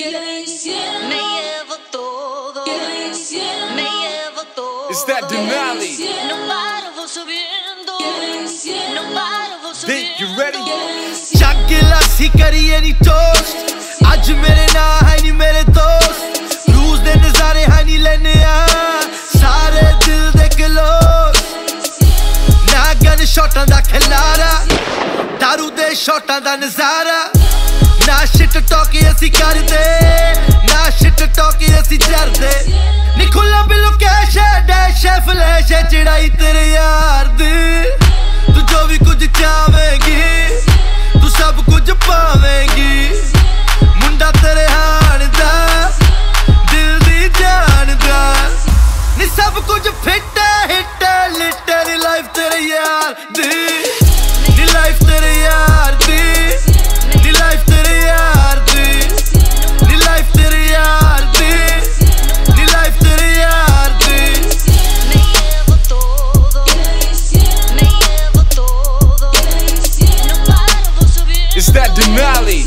It's that Denali. Think you ready? गिलासी करिए नी toast आज मेरे ना है नी मेरे दोस्त रूज दे नजारे है नी लेने सारे दिल दे क्लोज ना गन शॉटां दा खिलारा दारू दे शॉटां दा नजारा ना शिट टॉकी असी करदे ना शिट टॉकी असी डरदे नी खुला बिलो कैश डैश फ्लैश चढ़ाई तेरे यार दी तू जो भी कुछ चाहेगी तू सब कुछ पावेगी मुंडा तेरे हाण दा दिल दी जान दा नी सब कुछ फिट हिट लिट नी लाइफ तेरे यार दी नी लाइफ तेरे यार दी नी लाइफ तेरे यार दी नी लाइफ तेरे यार दी नी लाइफ तेरे यार दी It's that Denali.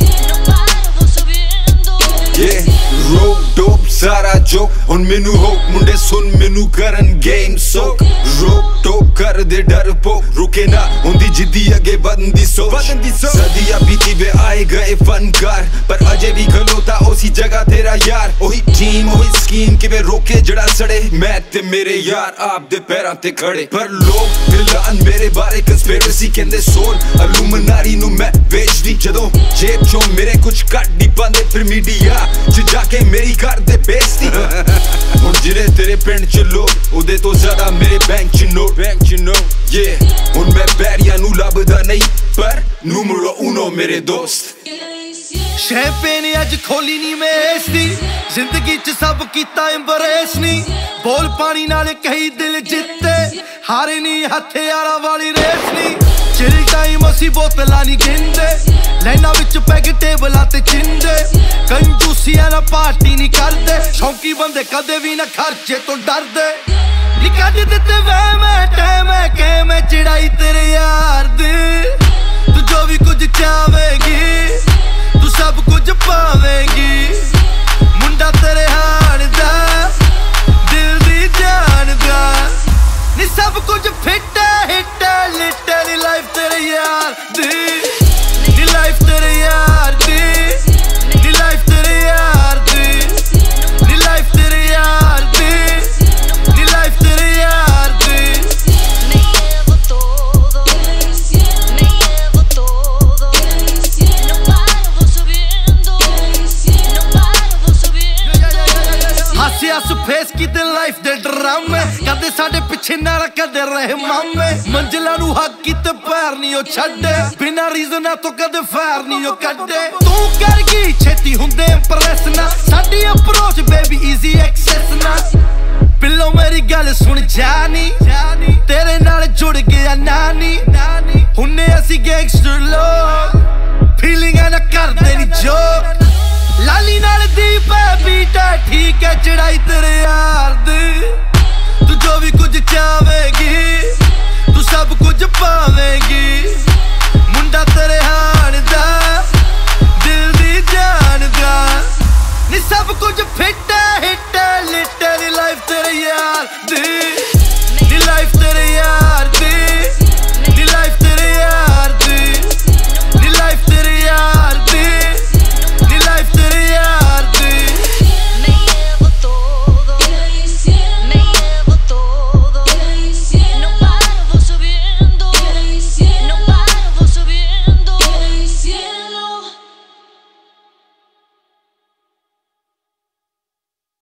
Yeah, rope dope सारा जोक हुन मेनू होप मुंडे सुन मेनू करन गेम सोक रोक टोक कर दे डर पोक रुके ना हुंदी जिद्दी अगे बंदी सोच सदियां बीती वे आए गए फनकार पर अजे भी खलोता उसी जगह तेरा यार ओही टीम ओही स्कीम कि वे रोके जड़ा सड़े मैं ते मेरे यार आप दे पैरां ते खड़े पर लोग फिलहाल मेरे बारे कंस्पिरेसी कहंदे सोल इल्यूमिनाटी नू मैं बेच दी जदों जेब चों मेरे कुछ कट दी पांदे फिर मीडिया च जाके मेरी कर दे बेइज्जती हुण जिने तेरे पिंड च लोग ओदे तो ज्यादा मेरे बैंक च नोट yeah हुण मैं बैरियां नू लभदा नहीं पर नूमरो उनो मेरे दोस्त शैंपेन अज खोली नी मेस दी जिंदगी च सब कीता एम्ब्रेस नी बोल पानी नाल कई दिल जित्ते हारे नी हथियारा वाली रेस नी चिल टाइम असी बोतलां नी गिनदे लाइनां विच पैग टेबलां ते चिंदे कंजूसियां ना पार्टी नी करदे शौकी बंदे कदे भी ना खर्चे तो डरदे नी कद दित्ते वे मैं टाइम के मैं चढ़ाई तेरे यार दी तू जो भी कुछ चाहेगी तू सब कुछ पावेगी मुंडा तेरे हाण दा दिल दी जान दा नी सब कुछ फिट हिट लिट नी लाइफ तेरे यार दी नी लाइफ तेरे यार दी नी लाइफ तेरे यार दी नी लाइफ तेरे यार दी नी लाइफ तेरे यार दी हासिया फेस की दिल लाइफ दे ड्रामे कदे साडे पिछे ना कदे रहे मामे मंजिला नू हक कीते पैर नहीं ओ छड्डे बिना रीजन तो कदे फैर नहीं ओ कड्डे तू कर गई छेती हुंदे इंप्रेस ना साडी अप्रोच बेबी इजी एक्सेस ना पिल्लो मेरी गल सुन जानी तेरे नाल जुड़ गया नानी हुन्ने असी गैंगस्टर लोग फीलिंग ना कर दे नी जोक लाली नाल दीप बीटा ठीक है चढ़ाई तेरे यार दी तू जो भी कुछ चाहेगी तू सब कुछ पावेगी मुंडा तेरे हाण दा दिल दी जान दा नी सब कुछ